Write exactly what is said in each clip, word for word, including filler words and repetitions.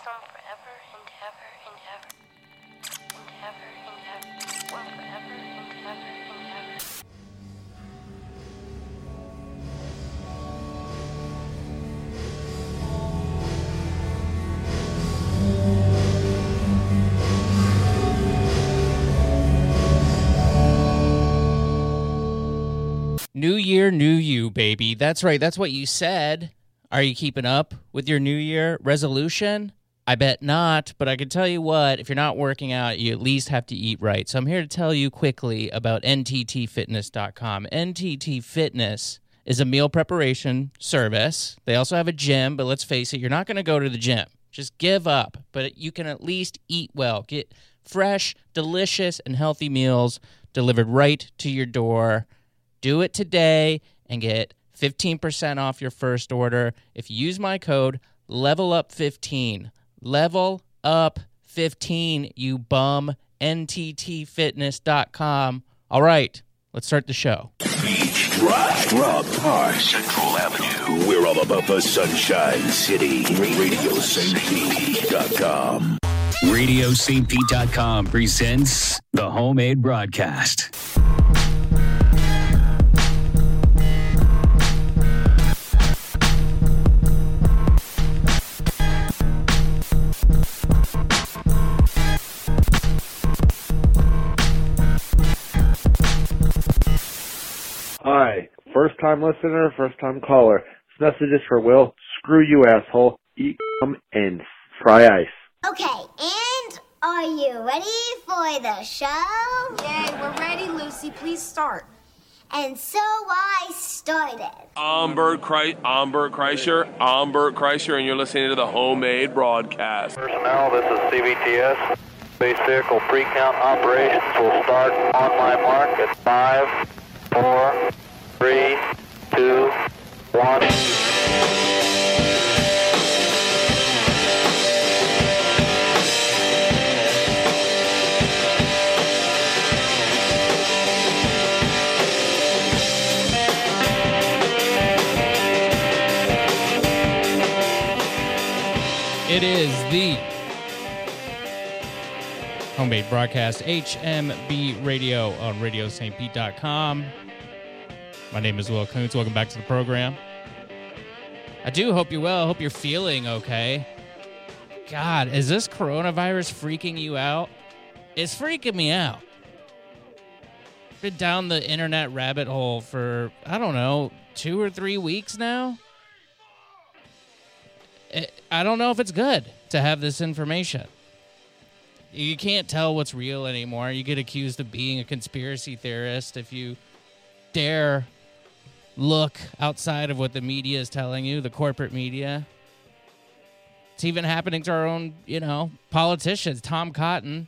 Some forever and ever and ever. And ever and ever. One forever and ever and ever. New year, new you, baby. That's right. That's what you said. Are you keeping up with your New Year resolution? I bet not, but I can tell you what, if you're not working out, you at least have to eat right. So I'm here to tell you quickly about N T T fitness dot com. N T T Fitness is a meal preparation service. They also have a gym, but let's face it, you're not going to go to the gym. Just give up, but you can at least eat well. Get fresh, delicious, and healthy meals delivered right to your door. Do it today and get fifteen percent off your first order if you use my code level up fifteen. level up fifteen, you bum. N T T fitness dot com. All right, let's start the show. Beach Drive, Rock Park, Central Avenue. We're all about the Sunshine City. Radio Saint Pete dot com. Radio Saint Pete dot com presents the Homemade Broadcast. Hi, first-time listener, first-time caller. This message is for Will. Screw you, asshole. Eat cum and fry ice. Okay, and are you ready for the show? Yay, we're ready, Lucy. Please start. And so I started. I'm Bert, Kreis- I'm Bert Kreischer. I'm Bert Kreischer, and you're listening to the Homemade Broadcast. Personnel, this is C B T S. Space Vehicle Pre-Count Operations will start on my mark at five, four, three, two, one. It is the Homemade Broadcast, H M B Radio on Radio Saint Pete dot com. My name is Will Kuntz. Welcome back to the program. I do hope you're well. I hope you're feeling okay. God, is this coronavirus freaking you out? It's freaking me out. Been down the internet rabbit hole for, I don't know, two or three weeks now. I don't know if it's good to have this information. You can't tell what's real anymore. You get accused of being a conspiracy theorist if you dare look outside of what the media is telling you, the corporate media. It's even happening to our own, you know, politicians. Tom Cotton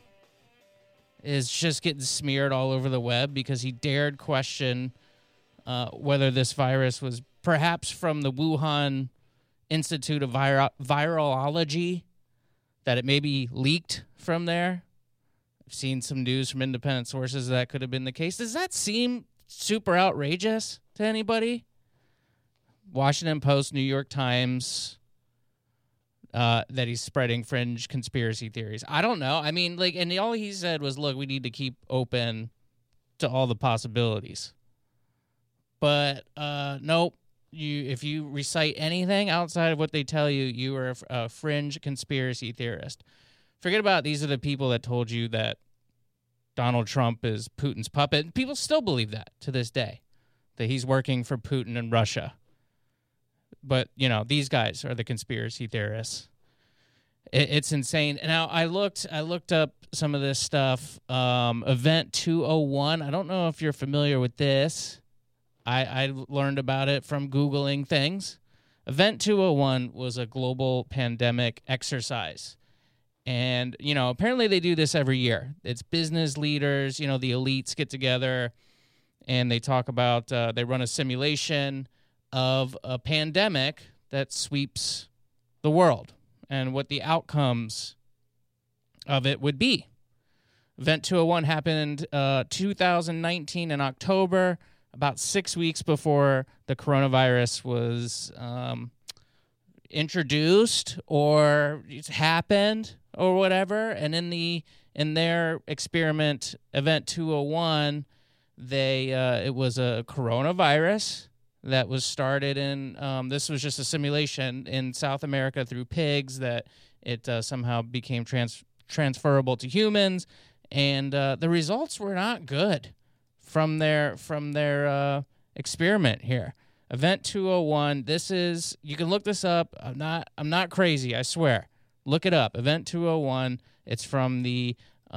is just getting smeared all over the web because he dared question uh, whether this virus was perhaps from the Wuhan Institute of Viro- Virology, that it may be leaked from there. I've seen some news from independent sources that could have been the case. Does that seem super outrageous to anybody? Washington Post, New York Times, uh, that he's spreading fringe conspiracy theories. I don't know. I mean, like, and all he said was, look, we need to keep open to all the possibilities. But, uh, nope. You, if you recite anything outside of what they tell you, you are a, a fringe conspiracy theorist. Forget about these are the people that told you that Donald Trump is Putin's puppet. People still believe that to this day, that he's working for Putin and Russia. But, you know, these guys are the conspiracy theorists. It, it's insane. Now, I looked I looked up some of this stuff. Um, Event two oh one, I don't know if you're familiar with this. I, I learned about it from Googling things. Event two oh one was a global pandemic exercise. And, you know, apparently they do this every year. It's business leaders, you know, the elites get together and they talk about, uh, they run a simulation of a pandemic that sweeps the world and what the outcomes of it would be. Event two oh one happened uh, two thousand nineteen in October, about six weeks before the coronavirus was, um, introduced or it's happened or whatever. And in the in their experiment, Event two oh one, they uh, it was a coronavirus that was started in, um, this was just a simulation in South America through pigs that it uh, somehow became trans- transferable to humans. And uh, the results were not good from their from their uh, experiment here. Event two oh one, this is, you can look this up. I'm not I'm not crazy, I swear. Look it up. Event two oh one, it's from the,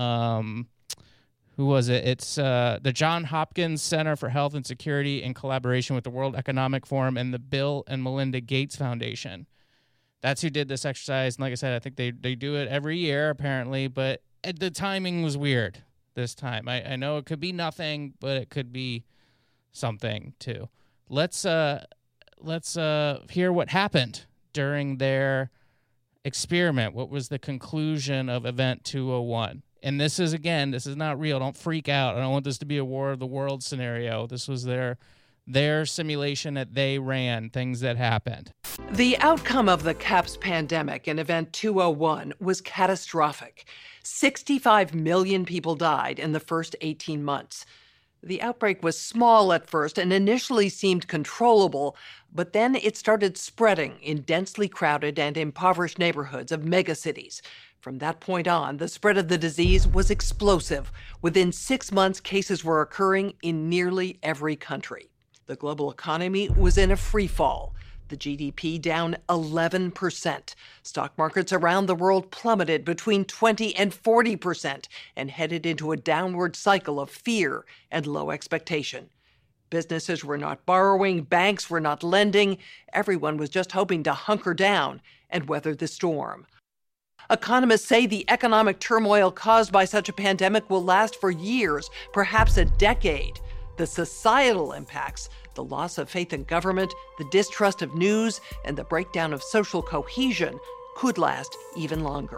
um, who was it? It's uh, the Johns Hopkins Center for Health and Security in collaboration with the World Economic Forum and the Bill and Melinda Gates Foundation. That's who did this exercise. And like I said, I think they, they do it every year, apparently, but the timing was weird this time. I, I know it could be nothing, but it could be something too. Let's uh, let's uh, hear what happened during their experiment. What was the conclusion of Event two oh one? And this is, again, this is not real. Don't freak out. I don't want this to be a War of the World scenario. This was their their simulation that they ran, things that happened. The outcome of the CAPS pandemic in Event two oh one was catastrophic. sixty-five million people died in the first eighteen months. The outbreak was small at first and initially seemed controllable, but then it started spreading in densely crowded and impoverished neighborhoods of megacities. From that point on, the spread of the disease was explosive. Within six months, cases were occurring in nearly every country. The global economy was in a free fall. The G D P down eleven percent. Stock markets around the world plummeted between twenty and forty percent and headed into a downward cycle of fear and low expectation. Businesses were not borrowing, banks were not lending. Everyone was just hoping to hunker down and weather the storm. Economists say the economic turmoil caused by such a pandemic will last for years, perhaps a decade. The societal impacts, the loss of faith in government, the distrust of news, and the breakdown of social cohesion could last even longer.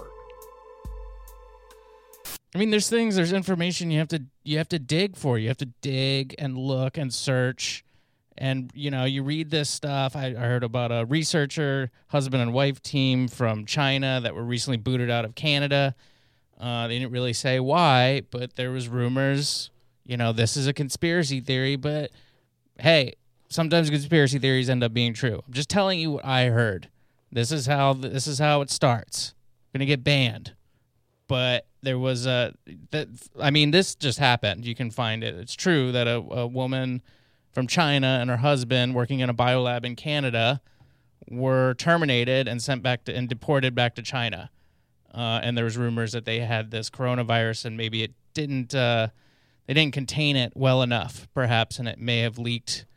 I mean, there's things, there's information you have to you have to dig for. You have to dig and look and search. And, you know, you read this stuff. I, I heard about a researcher, husband and wife team from China that were recently booted out of Canada. Uh, they didn't really say why, but there was rumors, you know, this is a conspiracy theory, but hey, sometimes conspiracy theories end up being true. I'm just telling you what I heard. This is how this is how it starts. Going to get banned. But there was a, that, I mean, this just happened. You can find it. It's true that a, a woman from China and her husband working in a biolab in Canada were terminated and sent back to and deported back to China. Uh, and there was rumors that they had this coronavirus and maybe it didn't, uh, they didn't contain it well enough, perhaps, and it may have leaked.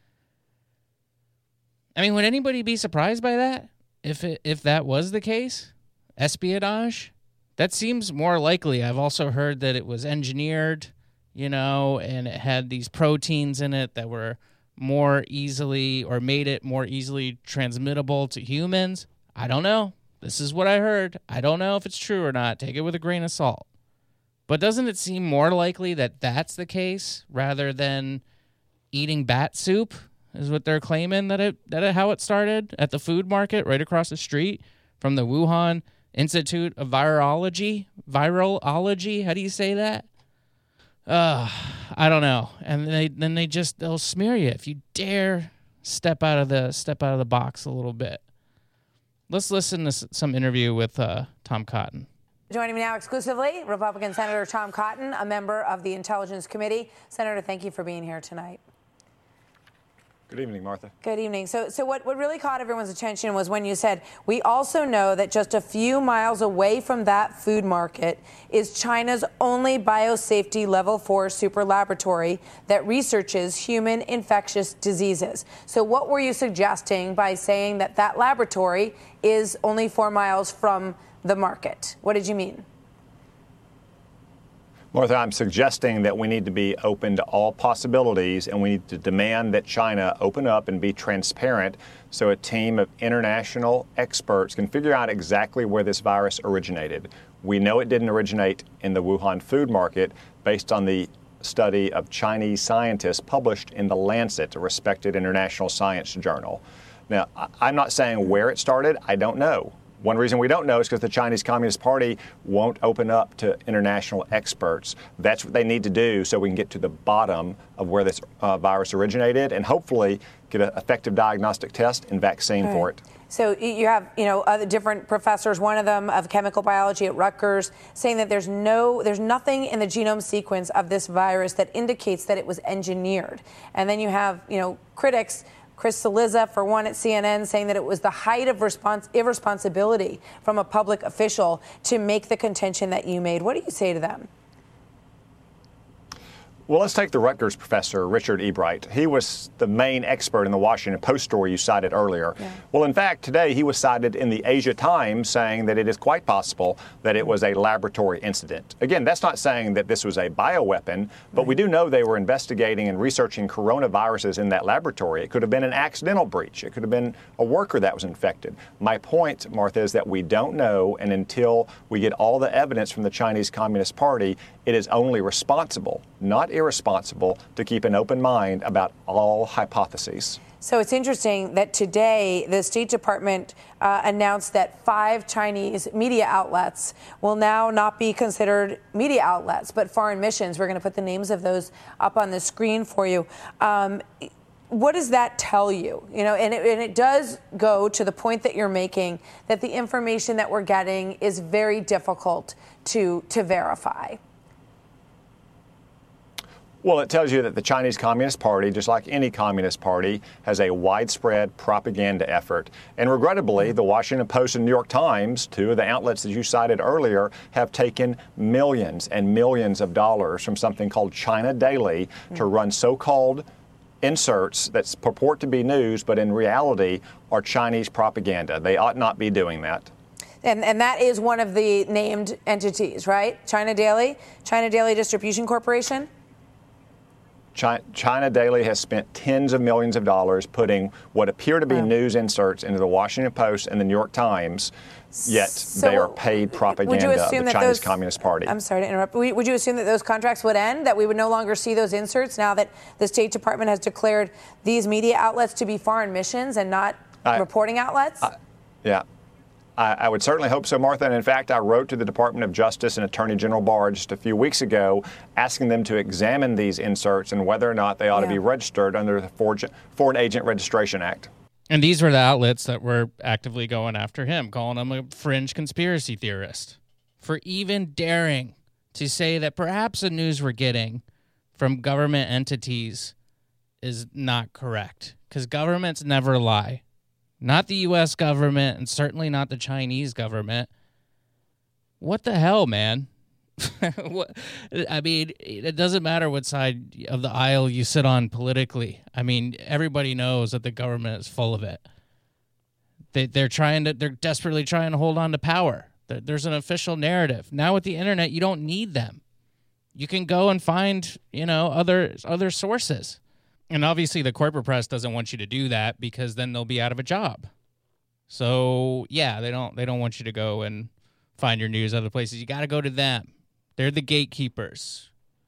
I mean, would anybody be surprised by that? If it, if that was the case? Espionage? That seems more likely. I've also heard that it was engineered, you know, and it had these proteins in it that were more easily or made it more easily transmittable to humans. I don't know. This is what I heard. I don't know if it's true or not. Take it with a grain of salt. But doesn't it seem more likely that that's the case rather than eating bat soup is what they're claiming that it that it, how it started at the food market right across the street from the Wuhan Institute of Virology? Virology? How do you say that? Uh, I don't know. And they then they just they'll smear you if you dare step out of the step out of the box a little bit. Let's listen to some interview with uh, Tom Cotton. Joining me now exclusively, Republican Senator Tom Cotton, a member of the Intelligence Committee. Senator, thank you for being here tonight. Good evening, Martha. Good evening. So, so what, what really caught everyone's attention was when you said, we also know that just a few miles away from that food market is China's only biosafety level four super laboratory that researches human infectious diseases. So what were you suggesting by saying that that laboratory is only four miles from the market? What did you mean? Martha, I'm suggesting that we need to be open to all possibilities and we need to demand that China open up and be transparent so a team of international experts can figure out exactly where this virus originated. We know it didn't originate in the Wuhan food market based on the study of Chinese scientists published in The Lancet, a respected international science journal. Now, I- I'm not saying where it started. I don't know. One reason we don't know is because the Chinese Communist Party won't open up to international experts. That's what they need to do so we can get to the bottom of where this uh, virus originated and hopefully get an effective diagnostic test and vaccine Right. for it. So you have, you know, other different professors, one of them of chemical biology at Rutgers, saying that there's no, there's nothing in the genome sequence of this virus that indicates that it was engineered. And then you have, you know, critics, Chris Cillizza, for one, at C N N, saying that it was the height of respons- irresponsibility from a public official to make the contention that you made. What do you say to them? Well, let's take the Rutgers professor, Richard Ebright. He was the main expert in the Washington Post story you cited earlier. Yeah. Well, in fact, today he was cited in the Asia Times saying that it is quite possible that it was a laboratory incident. Again, that's not saying that this was a bioweapon, but we do know they were investigating and researching coronaviruses in that laboratory. It could have been an accidental breach. It could have been a worker that was infected. My point, Martha, is that we don't know, and until we get all the evidence from the Chinese Communist Party, it is only responsible, not irresponsible, to keep an open mind about all hypotheses. So it's interesting that today the State Department uh, announced that five Chinese media outlets will now not be considered media outlets, but foreign missions. We're going to put the names of those up on the screen for you. Um, what does that tell you? You know, and it, and it does go to the point that you're making, that the information that we're getting is very difficult to to verify. Well, it tells you that the Chinese Communist Party, just like any communist party, has a widespread propaganda effort. And regrettably, the Washington Post and New York Times, two of the outlets that you cited earlier, have taken millions and millions of dollars from something called China Daily mm-hmm. to run so-called inserts that purport to be news, but in reality are Chinese propaganda. They ought not be doing that. And, and that is one of the named entities, right? China Daily, China Daily Distribution Corporation? China Daily has spent tens of millions of dollars putting what appear to be wow. news inserts into the Washington Post and the New York Times, yet so they are paid propaganda of the Chinese those, Communist Party. I'm sorry to interrupt. Would you assume that those contracts would end, that we would no longer see those inserts now that the State Department has declared these media outlets to be foreign missions and not I, reporting outlets? I, yeah. I, I would certainly hope so, Martha. And in fact, I wrote to the Department of Justice and Attorney General Barr just a few weeks ago asking them to examine these inserts and whether or not they ought yeah. to be registered under the Foreign Agent Registration Act. And these were the outlets that were actively going after him, calling him a fringe conspiracy theorist for even daring to say that perhaps the news we're getting from government entities is not correct, because governments never lie. Not the U S government, and certainly not the Chinese government. What the hell, man? what, I mean, it doesn't matter what side of the aisle you sit on politically. I mean, everybody knows that the government is full of it. They, they're trying to, they're desperately trying to hold on to power. There's an official narrative. Now with the internet, you don't need them. You can go and find, you know, other other sources. And obviously the corporate press doesn't want you to do that because then they'll be out of a job. So, yeah, they don't they don't want you to go and find your news other places. You got to go to them. They're the gatekeepers.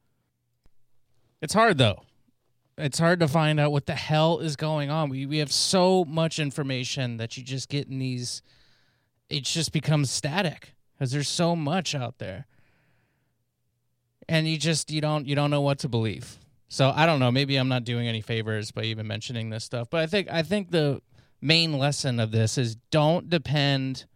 It's hard, though. It's hard to find out what the hell is going on. We we have so much information that you just get in these, it just becomes static because there's so much out there. And you just, you don't you don't know what to believe. So I don't know. Maybe I'm not doing any favors by even mentioning this stuff. But I think I think the main lesson of this is don't depend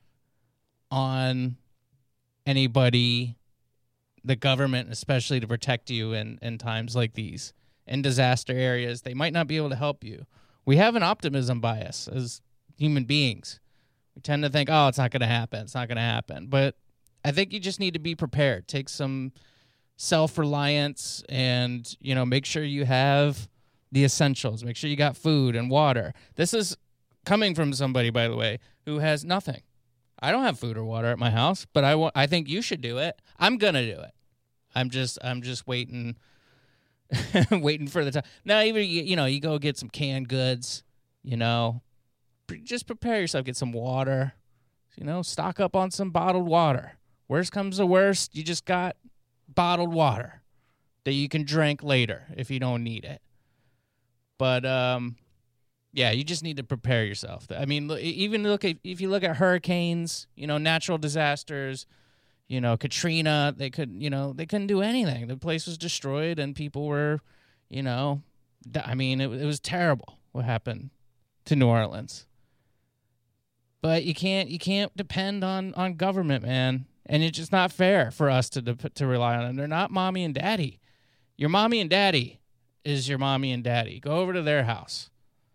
on anybody, the government especially, to protect you in, in times like these. In disaster areas, they might not be able to help you. We have an optimism bias as human beings. We tend to think, oh, it's not going to happen. It's not going to happen. But I think you just need to be prepared. Take some self-reliance and, you know, make sure you have the essentials. Make sure you got food and water. This is coming from somebody, by the way, who has nothing. I don't have food or water at my house, but I want, I think you should do it. I'm going to do it. I'm just I'm just waiting waiting for the time. Now, even, you know, you go get some canned goods, you know, just prepare yourself, get some water, you know, stock up on some bottled water. Worst comes to worst, you just got bottled water that you can drink later if you don't need it. But, um, Yeah, you just need to prepare yourself. I mean, even look at, if you look at hurricanes, you know, natural disasters, you know, Katrina, they could, you know, they couldn't do anything. The place was destroyed and people were, you know, I mean, it, it was terrible what happened to New Orleans. But you can't you can't depend on, on government, man. And it's just not fair for us to to rely on them. They're not mommy and daddy. Your mommy and daddy is your mommy and daddy. Go over to their house.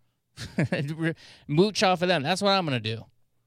Mooch off of them. That's what I'm going to do.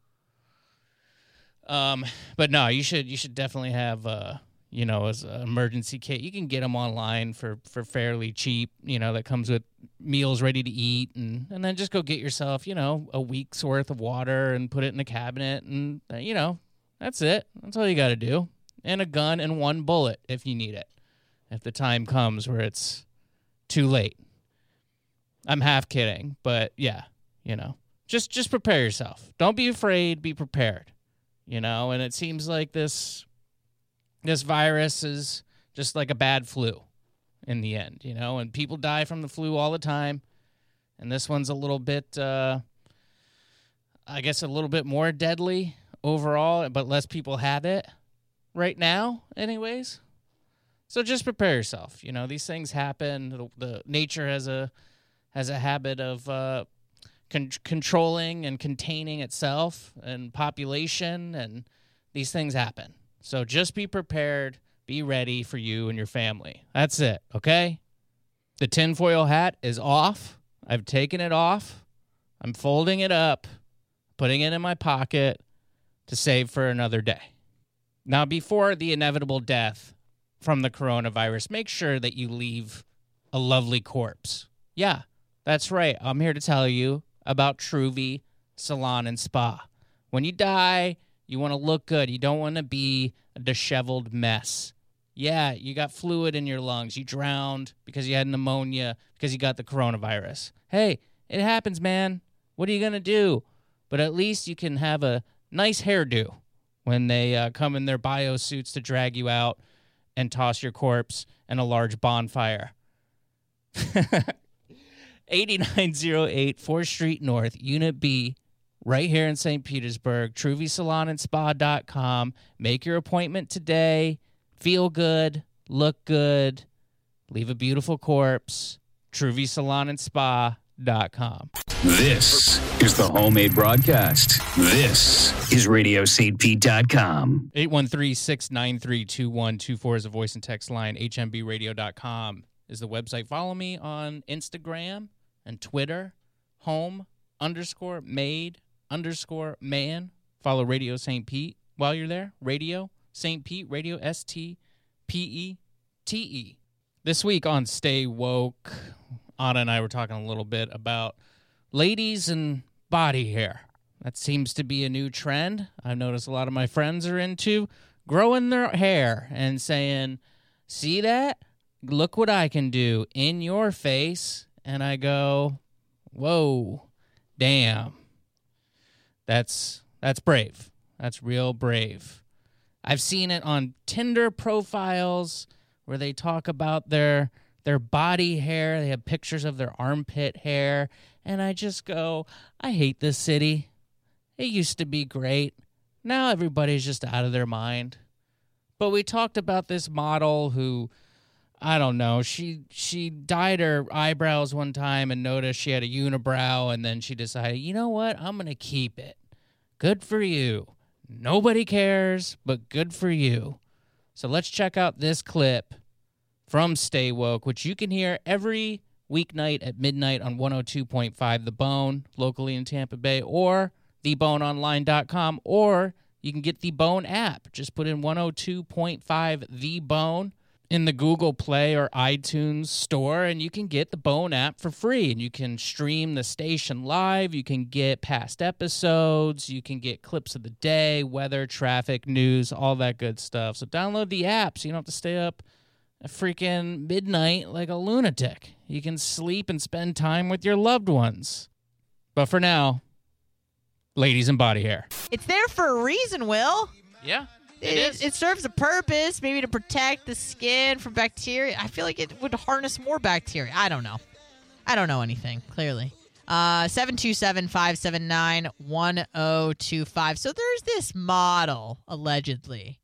Um, but no, you should you should definitely have, uh, you know, as an emergency kit. You can get them online for, for fairly cheap, you know, that comes with meals ready to eat. And, and then just go get yourself, you know, a week's worth of water and put it in the cabinet. And, uh, you know, that's it. That's all you got to do. And a gun and one bullet if you need it. If the time comes where it's too late. I'm half kidding, but yeah, you know, just just prepare yourself. Don't be afraid, be prepared, you know, and it seems like this this virus is just like a bad flu in the end, you know, and people die from the flu all the time, and this one's a little bit, uh, I guess, a little bit more deadly overall, but less people have it right now anyways. So just prepare yourself, you know, these things happen. The, the nature has a has a habit of uh, con- controlling and containing itself and population, and these things happen. So just be prepared, be ready for you and your family. That's it, okay? The tinfoil hat is off. I've taken it off. I'm folding it up, putting it in my pocket to save for another day. Now, before the inevitable death from the coronavirus, make sure that you leave a lovely corpse. Yeah. That's right. I'm here to tell you about Truvy Salon and Spa. When you die, you want to look good. You don't want to be a disheveled mess. Yeah, you got fluid in your lungs. You drowned because you had pneumonia, because you got the coronavirus. Hey, it happens, man. What are you going to do? But at least you can have a nice hairdo when they uh, come in their bio suits to drag you out and toss your corpse in a large bonfire. eighty-nine oh eight fourth Street North, Unit B, right here in Saint Petersburg, Truvy Salon and Spa dot com. Make your appointment today. Feel good, look good, leave a beautiful corpse. Truvy Salon and Spa dot com. This is the Homemade Broadcast. This is Radio Saint Pete dot com. eight one three, six nine three, two one two four is a voice and text line. H M B radio dot com is the website. Follow me on Instagram and Twitter, home underscore made underscore man. Follow Radio Saint Pete while you're there. Radio Saint Pete, Radio S T P E T E. This week on Stay Woke, Anna and I were talking a little bit about ladies and body hair. That seems to be a new trend. I've noticed a lot of my friends are into growing their hair and saying, see that? Look what I can do in your face. And I go, whoa, damn. That's that's brave. That's real brave. I've seen it on Tinder profiles where they talk about their their body hair. They have pictures of their armpit hair. And I just go, I hate this city. It used to be great. Now everybody's just out of their mind. But we talked about this model who, I don't know, she she dyed her eyebrows one time and noticed she had a unibrow, and then she decided, you know what, I'm going to keep it. Good for you. Nobody cares, but good for you. So let's check out this clip from Stay Woke, which you can hear every weeknight at midnight on one oh two point five The Bone, locally in Tampa Bay, or the bone online dot com, or you can get the Bone app. Just put in one oh two point five The Bone in the Google Play or iTunes store, and you can get the Bone app for free. And you can stream the station live. You can get past episodes. You can get clips of the day, weather, traffic, news, all that good stuff. So download the app so you don't have to stay up at freaking midnight like a lunatic. You can sleep and spend time with your loved ones. But for now, ladies and body hair. It's there for a reason, Will. Yeah. It, it, it serves a purpose, maybe to protect the skin from bacteria. I feel like it would harness more bacteria. I don't know. I don't know anything, clearly. Uh, seven two seven, five seven nine, one oh two five. So there's this model, allegedly,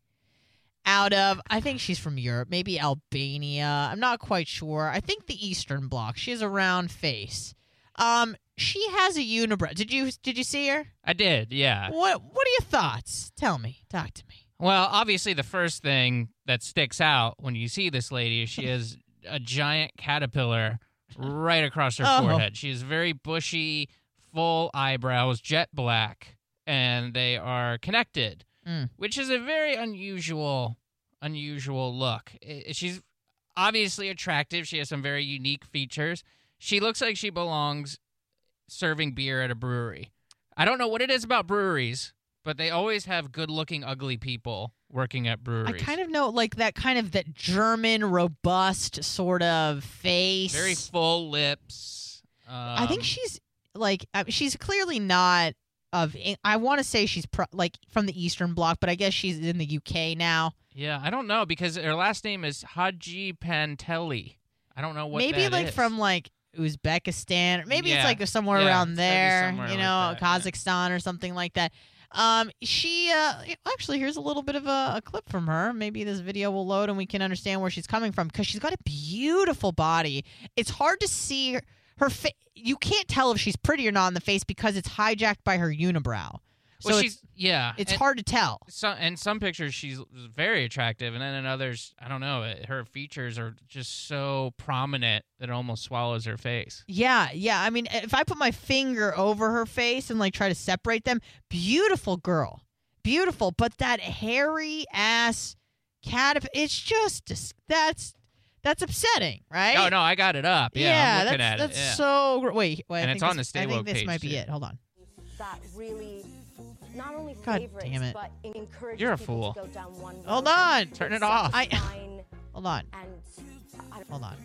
out of, I think she's from Europe, maybe Albania. I'm not quite sure. I think the Eastern Bloc. She has a round face. Um, she has a unibrow. Did you did you see her? I did, yeah. What What are your thoughts? Tell me. Talk to me. Well, obviously the first thing that sticks out when you see this lady is she has a giant caterpillar right across her Oh. forehead. She has very bushy, full eyebrows, jet black, and they are connected, Mm. which is a very unusual, unusual look. I- She's obviously attractive. She has some very unique features. She looks like she belongs serving beer at a brewery. I don't know what it is about breweries, but they always have good-looking, ugly people working at I breweries. kind of know, like, that kind of that German, robust sort of face. Very full lips. Um, I think she's, like, uh, she's clearly not of, I want to say she's, pro- like, from the Eastern Bloc, but I guess she's in the U K now. Yeah, I don't know, because her last name is Haji Pantelli. I don't know what Maybe, that like, is. from, like, Uzbekistan, or maybe Yeah. it's like somewhere Yeah, around it's gotta be there, somewhere you like know, that, yeah. Kazakhstan or something like that. Um, she uh, actually, here's a little bit of a, a clip from her. Maybe this video will load and we can understand where she's coming from, because she's got a beautiful body. It's hard to see her, her fa- you can't tell if she's pretty or not in the face because it's hijacked by her unibrow. So Well, it's, she's yeah. it's and hard to tell. Some in some pictures she's very attractive, and then in others, I don't know. it- Her features are just so prominent that it almost swallows her face. Yeah, yeah. I mean, if I put my finger over her face and like try to separate them, beautiful girl, beautiful. But that hairy ass cat, it's just dis- that's that's upsetting, right? Oh no, I got it up. Yeah, I'm looking that's at that's it. Yeah. so gr- wait, wait. I And think it's on this, the Stay I think Woke this page, might be too. it. Hold on. That really not only God favorites, damn it. but encourages You're a people fool. to go down one Hold road. on. Turn it It's off. such a I- fine Hold on. and I- Hold on.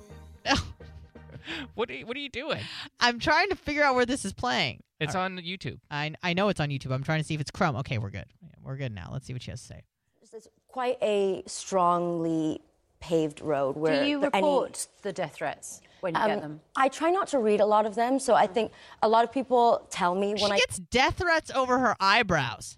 What are you, what are you doing? I'm trying to figure out where this is playing. It's All on YouTube. I I know it's on YouTube. I'm trying to see if it's Chrome. Okay, we're good. We're good now. Let's see what she has to say. It's quite a strongly paved road where Do you the- any- report the death threats when you Um, get them? I try not to read a lot of them, so I think a lot of people tell me when She I gets death threats over her eyebrows.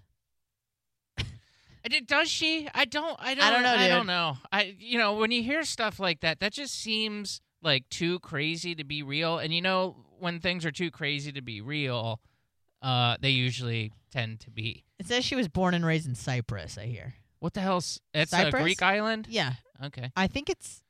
I did- Does she? I don't. I don't. I don't know, I dude. don't know. I. You know, when you hear stuff like that, that just seems like too crazy to be real. And you know, when things are too crazy to be real, uh, they usually tend to be. It says she was born and raised in Cyprus, I hear. What the hell's? It's Cyprus? a Greek island. Yeah. Okay. I think it's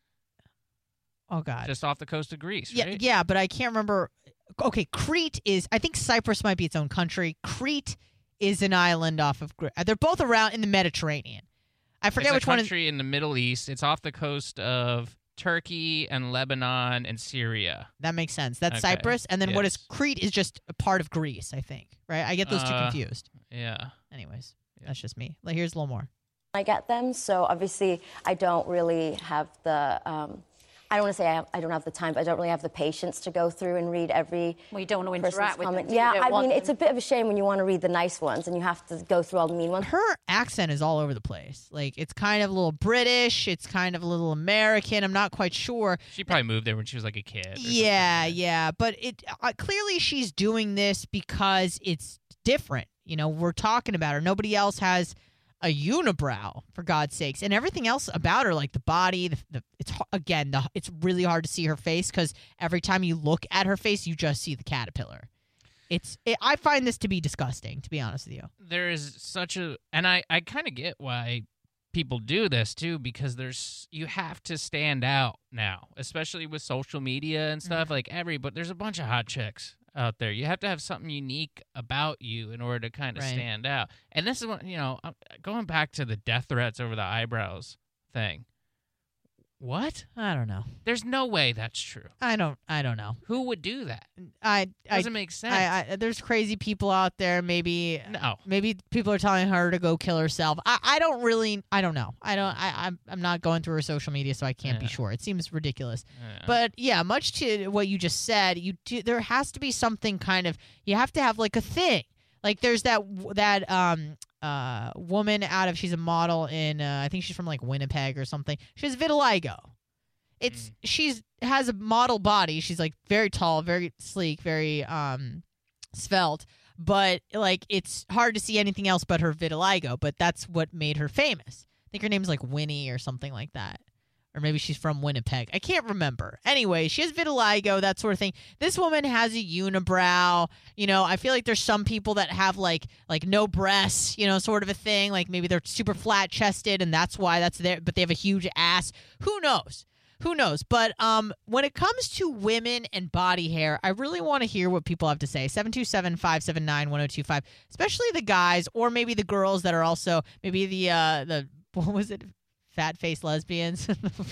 Oh god. Just off the coast of Greece, yeah, right? yeah, but I can't remember. Okay, Crete is I think Cyprus might be its own country. Crete is an island off of Gre- They're both around in the Mediterranean. I forget it's which a one is country in the Middle East. It's off the coast of Turkey and Lebanon and Syria. That makes sense. That's Okay, Cyprus, and then what is yes. Crete is just a part of Greece, I think. Right? I get those two Uh, confused. Yeah. Anyways, that's just me. Like, here's a little more. I get them. So obviously, I don't really have the. Um, I don't want to say I, have, I don't have the time, but I don't really have the patience to go through and read every. Well, you don't want to person's interact with them, comment. do you? You Yeah, don't I want mean, it's a them- bit of a shame when you want to read the nice ones and you have to go through all the mean ones. Her accent is all over the place. Like, it's kind of a little British. It's kind of a little American. I'm not quite sure. She probably moved there when she was like a kid. or Yeah, yeah, but it uh, clearly she's doing this because it's different. You know, we're talking about her. Nobody else has a unibrow, for God's sakes, and everything else about her, like the body. The, the it's h- again, the, it's really hard to see her face because every time you look at her face, you just see the caterpillar. It's it, I find this to be disgusting, to be honest with you. There is such a, and I, I kind of get why people do this too, because there's, you have to stand out now, especially with social media and stuff. Like every, but there's a bunch of hot chicks out there. You have to have something unique about you in order to kind of Right. stand out. And this is what, you know, I'm- going back to the death threats over the eyebrows thing. What? I don't know. There's no way that's true. I don't. I don't know. Who would do that? I Doesn't I, make sense. I, I, there's crazy people out there. Maybe No. Maybe people are telling her to go kill herself. I, I don't really. I don't know. I don't. I I'm I'm not going through her social media, so I can't be Yeah. sure. It seems ridiculous. Yeah. But yeah, much to what you just said, you do, there has to be something kind of. You have to have like a thing. Like there's that that um uh woman out of she's a model in uh, I think she's from like Winnipeg or something. She has vitiligo. it's she's has a model body. She's like very tall, very sleek, very um svelte. But like it's hard to see anything else but her vitiligo. But that's what made her famous. I think her name's like Winnie or something like that. Or maybe she's from Winnipeg. I can't remember. Anyway, she has vitiligo, that sort of thing. This woman has a unibrow. You know, I feel like there's some people that have like like no breasts, you know, sort of a thing. Like maybe they're super flat chested and that's why that's there, but they have a huge ass. Who knows? Who knows? But um, when it comes to women and body hair, I really want to hear what people have to say. seven two seven, five seven nine, one oh two five, especially the guys or maybe the girls that are also maybe the, uh, the what was it? Fat-faced lesbians.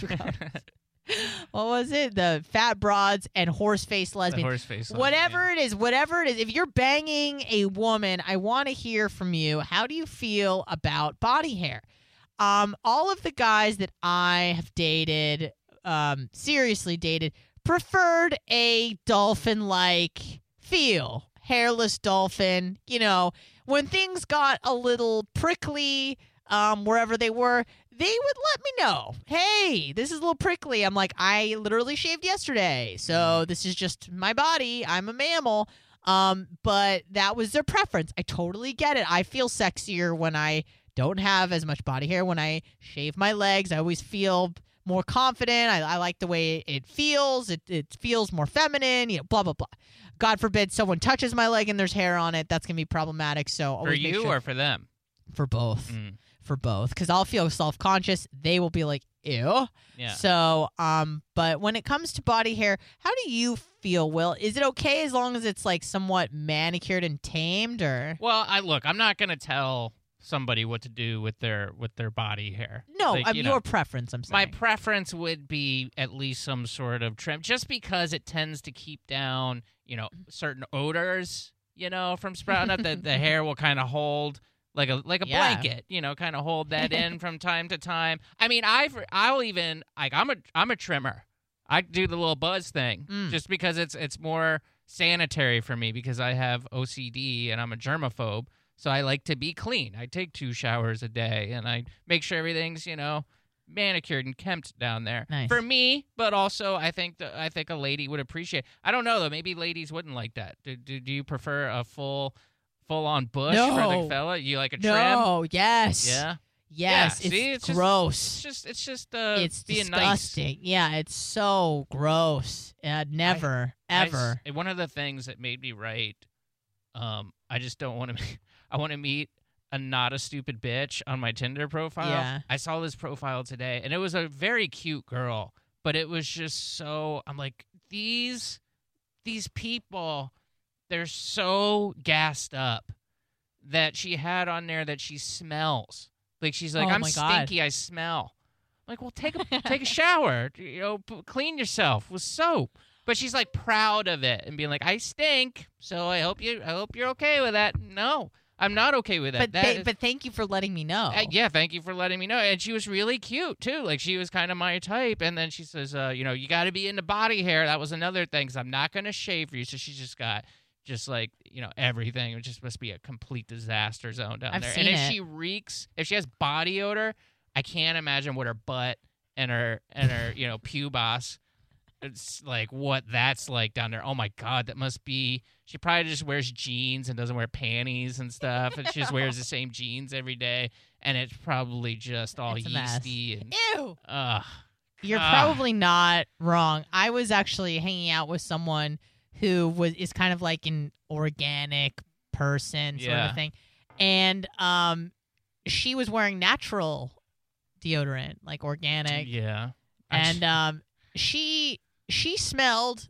What was it? The fat broads and horse-faced lesbians. horse-faced Whatever it is, whatever it is. If you're banging a woman, I want to hear from you. How do you feel about body hair? Um, all of the guys that I have dated, um, seriously dated, preferred a dolphin-like feel. Hairless dolphin. You know, when things got a little prickly, um, wherever they were, they would let me know, hey, this is a little prickly. I'm like, I literally shaved yesterday, so this is just my body. I'm a mammal. Um, but that was their preference. I totally get it. I feel sexier when I don't have as much body hair. When I shave my legs, I always feel more confident. I, I like the way it feels. It, it feels more feminine, you know, blah, blah, blah. God forbid someone touches my leg and there's hair on it. That's going to be problematic. So For always make you sure- or for them? For both. Mm. For both, because I'll feel self-conscious. They will be like, ew. Yeah. So, um, but when it comes to body hair, how do you feel, Will? Is it okay as long as it's like somewhat manicured and tamed, or? Well, I look, I'm not going to tell somebody what to do with their with their body hair. No, Like, um, you your know, preference, I'm saying. My preference would be at least some sort of trim, just because it tends to keep down, you know, certain odors, you know, from sprouting up. That the hair will kind of hold. Like a like a Yeah. blanket, you know, kind of hold that in from time to time. I mean, I've I'll even like I'm a I'm a trimmer. I do the little buzz thing Mm. just because it's it's more sanitary for me because I have O C D and I'm a germaphobe. So I like to be clean. I take two showers a day and I make sure everything's, you know, manicured and kempt down there. Nice. For me, but also I think that I think a lady would appreciate. I don't know though, maybe ladies wouldn't like that. Do do, do you prefer a full Full on bush for No. the fella? You like a trim? No, yes. Yeah. Yes, Yeah, it's, see, it's just- gross. It's just it's just uh It's being disgusting. Yeah, it's so gross. Uh, never, nice. ever. I s- one of the things that made me write, um, I just don't want to. I want to meet a not a stupid bitch on my Tinder profile. Yeah. I saw this profile today, and it was a very cute girl, but it was just so. I'm like these these people. They're so gassed up that she had on there that she smells. Like she's like, Oh I'm my God. stinky, I smell. I'm like, well, take a take a shower. You know, p- clean yourself with soap. But she's like proud of it and being like, I stink. So I hope you I hope you're okay with that. No, I'm not okay with that. But That th- is- but thank you for letting me know. uh, yeah, thank you for letting me know. And she was really cute too. Like she was kind of my type. And then she says, uh, you know, you got to be into body hair. That was another thing because I'm not gonna shave for you. So she just got. Just like, you know, everything. It just must be a complete disaster zone down I've there. seen and if it. she reeks, if she has body odor, I can't imagine what her butt and her and her, you know, pubis. It's like what that's like down there. Oh my God, that must be. She probably just wears jeans and doesn't wear panties and stuff, and she just wears the same jeans every day, and it's probably just all It's a mess. yeasty and. Ew. Ugh. You're Ah. probably not wrong. I was actually hanging out with someone who was is kind of like an organic person sort Yeah. of thing, and um, she was wearing natural deodorant, like organic, Yeah. and um, she she smelled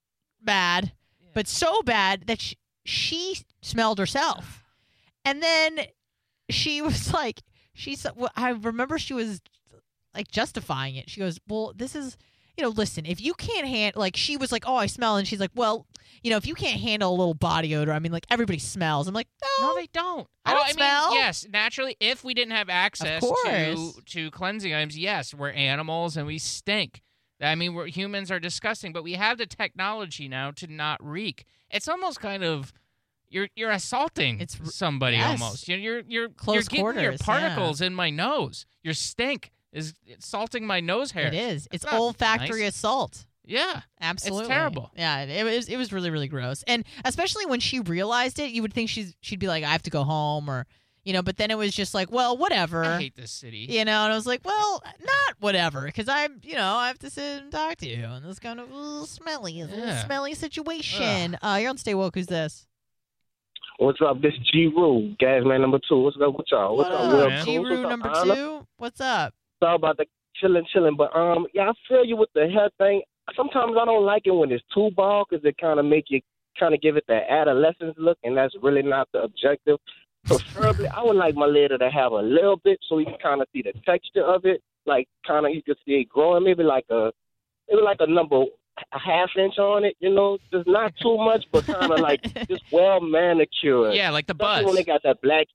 bad, but so bad that she, she smelled herself, and then she was like, she said, well, I remember she was like justifying it. She goes, well, this is, you know, listen, if you can't handle, like, she was like, oh, I smell. And she's like, well, you know, if you can't handle a little body odor, I mean, like, everybody smells. I'm like, no, No, they don't. I Oh, don't I smell. mean, yes, naturally, if we didn't have access to course. to cleansing items, yes, we're animals and we stink. I mean, we're humans are disgusting, but we have the technology now to not reek. It's almost kind of you're you're assaulting It's- somebody yes. almost. You're you're you're, Close you're getting your quarters, yeah. particles in my nose. Your stink is salting my nose hair. It is. It's not olfactory nice. assault. Yeah. Absolutely. It's terrible. Yeah, it was it was really, really gross. And especially when she realized it, you would think she's she'd be like, I have to go home, or you know, but then it was just like, well, whatever. I hate this city. You know, and I was like, well, not whatever, because I'm, you know, I have to sit and talk to you, and this kind of a little smelly, it's a little Yeah. smelly situation. Uh, you're on Stay Woke. Who's this? What's up? This G Rule, Gasman number two. What's up with y'all? What's What up, up, Will? G What's Rue up, number Anna? two? What's up? It's all about the chilling, chilling. But um, yeah, I feel you with the hair thing. Sometimes I don't like it when it's too bald because it kind of make you kind of give it that adolescence look, and that's really not the objective. Preferably, I would like my lady to have a little bit so you can kind of see the texture of it, like kind of you could see it growing, maybe like a maybe like a number a half inch on it, you know, just not too much, but kind of like just well manicured. Yeah, like the Especially buzz. when they got that black.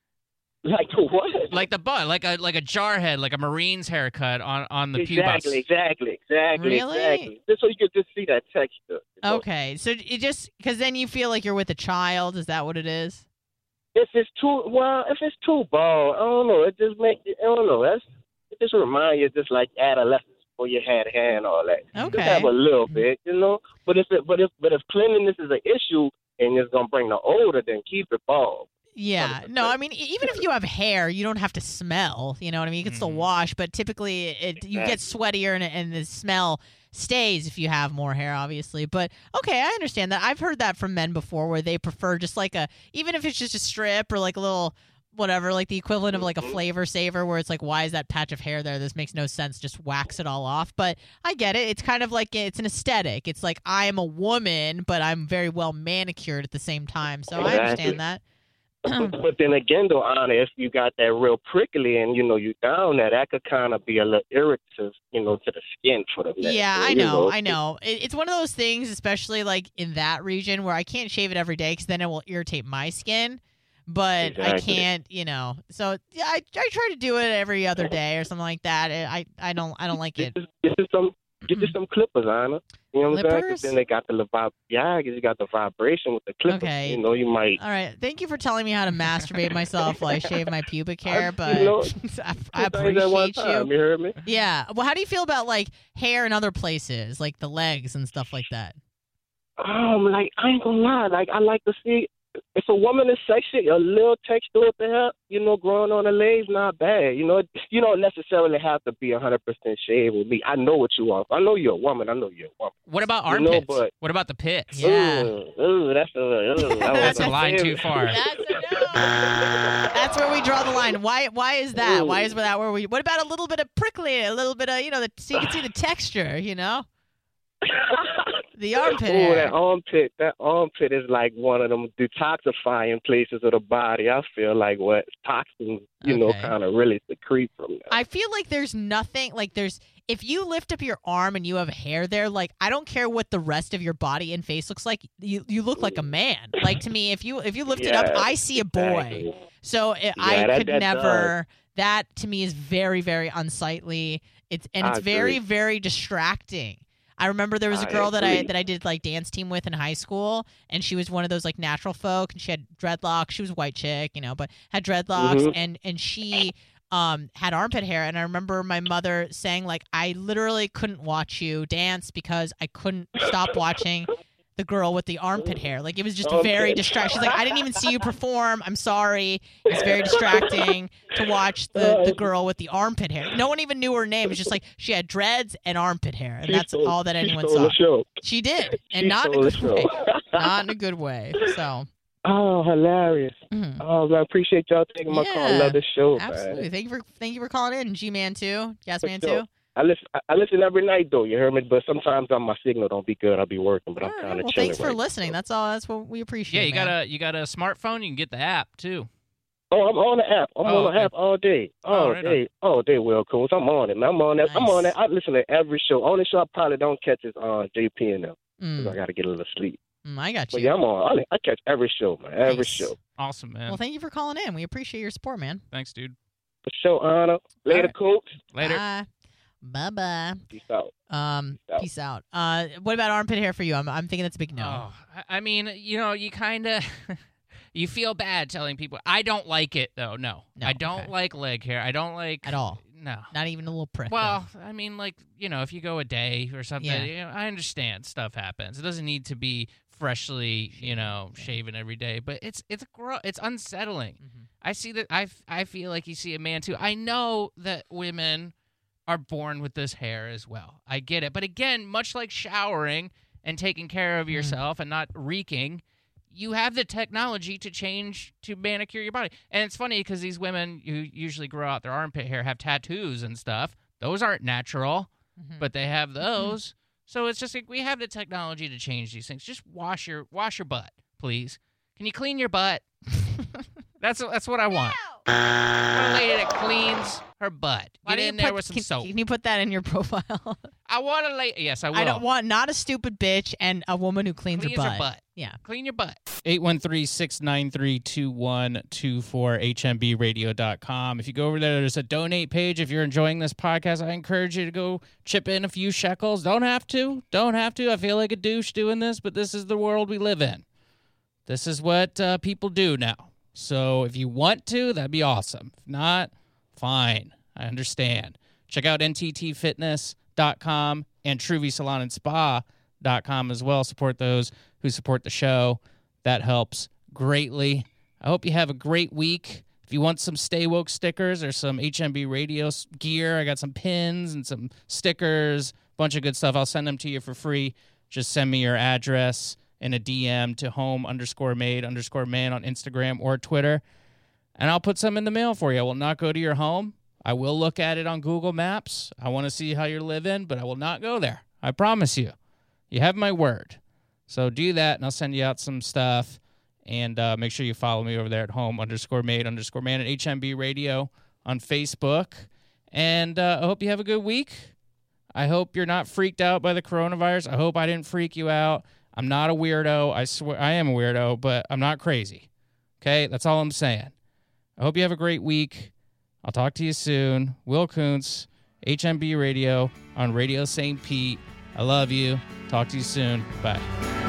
Like the what? Like the butt, like a like a jar head, like a Marine's haircut on, on the pubis. Exactly, exactly, exactly, Really? exactly. Just so you could just see that texture. Okay, so it just because then you feel like you're with a child. Is that what it is? If it's too well, if it's too bald, I don't know. It just make I don't know. That's it. Just remind you just like adolescence before you had hair and all that. Okay. Just have a little bit, you know. But if it, but if but if cleanliness is an issue and it's gonna bring the odor, then keep it bald. Yeah. No, I mean, e- even if you have hair, you don't have to smell. You know what I mean? You can still wash, but typically it you get sweatier and, and the smell stays if you have more hair, obviously. But okay, I understand that. I've heard that from men before where they prefer just like a, even if it's just a strip or like a little whatever, like the equivalent of like a flavor saver where it's like, why is that patch of hair there? This makes no sense. Just wax it all off. But I get it. It's kind of like, it's an aesthetic. It's like I am a woman, but I'm very well manicured at the same time. So I understand that. But, but then again, though, Anna, if you got that real prickly and, you know, you down there, that could kind of be a little irritative, you know, to the skin for the neck. Yeah, So, I you know, I know. It, it's one of those things, especially like in that region where I can't shave it every day because then it will irritate my skin. But I Exactly. can't, you know. So yeah, I I try to do it every other day or something like that. I I don't I don't like it. Get you some, get you some clippers, Anna. You know what I'm saying? Clippers? 'Cause then they got the vib- yeah, 'cause you got the vibration with the clippers. Okay. You know, you might. All right, thank you for telling me how to masturbate myself while I shave my pubic hair. But you know, I, I two things at one appreciate time, you. you heard me? Yeah. Well, how do you feel about like hair in other places, like the legs and stuff like that? Um, like I ain't gonna lie, like I like to see if a woman is sexy, a little texture with the hair, you know, growing on the legs, not bad. You know, you don't necessarily have to be a hundred percent shaved with me. I know what you want. I know you're a woman. I know you're a woman. What about You know, armpits? but- What about the pits? Yeah. Ooh, ooh, that's a ooh, that That's was a line too favorite. far. That's where we draw the line. Why? Why is that? Why is that where we? What about a little bit of prickly, a little bit of you know, the, so you can see the texture, you know, the armpit Ooh, hair. that armpit, that armpit is like one of them detoxifying places of the body. I feel like what toxins, you know, Okay. kind of really secrete from that. I feel like there's nothing like there's if you lift up your arm and you have hair there, like I don't care what the rest of your body and face looks like, you you look like a man. Like to me, if you if you lift it up, Yeah, I see a boy. exactly. So it, Yeah, I that- could that never. That to me is very very unsightly. It's and I it's very agree. very distracting. I remember there was a I girl that I agree. that I did like dance team with in high school, and she was one of those like natural folk, and she had dreadlocks. She was a white chick, you know, but had dreadlocks, Mhm. and and she um had armpit hair. And I remember my mother saying like, I literally couldn't watch you dance because I couldn't stop watching the girl with the armpit hair. Like it was just very Armpit. distracting. She's like, I didn't even see you perform. I'm sorry. It's very distracting to watch the, the girl with the armpit hair. No one even knew her name. It's just like she had dreads and armpit hair, and She that's stole- all that she anyone stole saw. the show. She did, and She not in a stole the good show. way. Not in a good way. So Oh, hilarious! Mhm. Oh, man, I appreciate y'all taking my call. Yeah, Love the show, absolutely. man. Thank you for thank you for calling in, G Man too, Gas Man For sure. too. I listen. I- I listen every night, though. You heard me, but sometimes on my signal don't be good. I'll be working, but I'm kind of Well, chilling. thanks for right listening. That's all. That's what we appreciate. Yeah, you man. got a you got a smartphone. You can get the app too. Oh, I'm on the app. I'm Oh, on the okay. app all day. Oh, All right day. All day, Will Coons. I'm on it, man. I'm on that. I'm on that. I listen to every show. Only show I probably don't catch is on J P and them. 'cause Mm. I got to get a little sleep. Mm, I got But you. yeah, I'm on. I, I catch every show, man. Every Nice. show. Awesome, man. Well, thank you for calling in. We appreciate your support, man. Thanks, dude. For sure, Anna. Later, right. Coons. Later. Bye. Bye bye. Peace out. Um, Peace out. peace out. Uh, what about armpit hair for you? I'm, I'm thinking that's a big no. Oh, I- I mean, you know, you kind of you feel bad telling people. I don't like it though. No, No, I don't okay. like leg hair. I don't like At all. No. Not even a little prick. Well, I mean, like, you know, if you go a day or something, Yeah. you know, I understand stuff happens. It doesn't need to be freshly, you know, shaven every day, but it's it's gro- it's unsettling. Mm-hmm. I see that. I, f- I feel like you see a man too. I know that women are born with this hair as well. I get it. But again, much like showering and taking care of yourself mm. and not reeking, you have the technology to change, to manicure your body. And it's funny because these women who usually grow out their armpit hair have tattoos and stuff. Those aren't natural, mm-hmm. but they have those. Mm-hmm. So it's just like we have the technology to change these things. Just wash your wash your butt, please. Can you clean your butt? That's that's what I want. I want a lady that cleans her butt. Why Get do in you there put, with some can, soap. Can you put that in your profile? I want a lady. Yes, I will. I don't want not a stupid bitch and a woman who cleans, cleans her butt. her butt. Yeah. Clean your butt. eight one three, six nine three, two one two four, H M B radio dot com. If you go over there, there's a donate page. If you're enjoying this podcast, I encourage you to go chip in a few shekels. Don't have to. Don't have to. I feel like a douche doing this, but this is the world we live in. This is what uh, people do now. So if you want to, that'd be awesome. If not, fine. I understand. Check out N T T fitness dot com and Truvi Salon and Spa dot com as well. Support those who support the show. That helps greatly. I hope you have a great week. If you want some Stay Woke stickers or some H M B Radio gear, I got some pins and some stickers, a bunch of good stuff. I'll send them to you for free. Just send me your address in a D M to home underscore made underscore man on Instagram or Twitter, and I'll put some in the mail for you. I will not go to your home. I will look at it on Google Maps. I want to see how you're living, but I will not go there. I promise you. You have my word. So do that, and I'll send you out some stuff, and uh, make sure you follow me over there at home underscore made underscore man at H M B Radio on Facebook, and uh, I hope you have a good week. I hope you're not freaked out by the coronavirus. I hope I didn't freak you out. I'm not a weirdo. I swear I am a weirdo, but I'm not crazy. Okay? That's all I'm saying. I hope you have a great week. I'll talk to you soon. Will Kuntz, H M B Radio on Radio Saint Pete. I love you. Talk to you soon. Bye.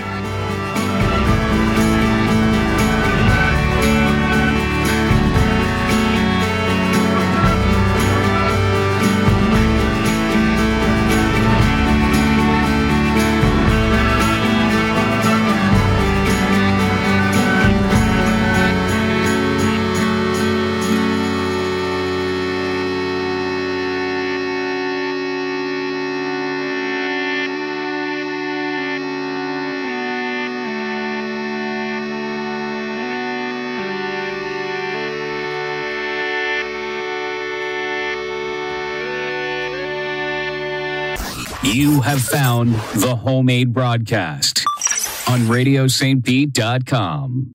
You have found the Homemade Broadcast on radio saint pete dot com.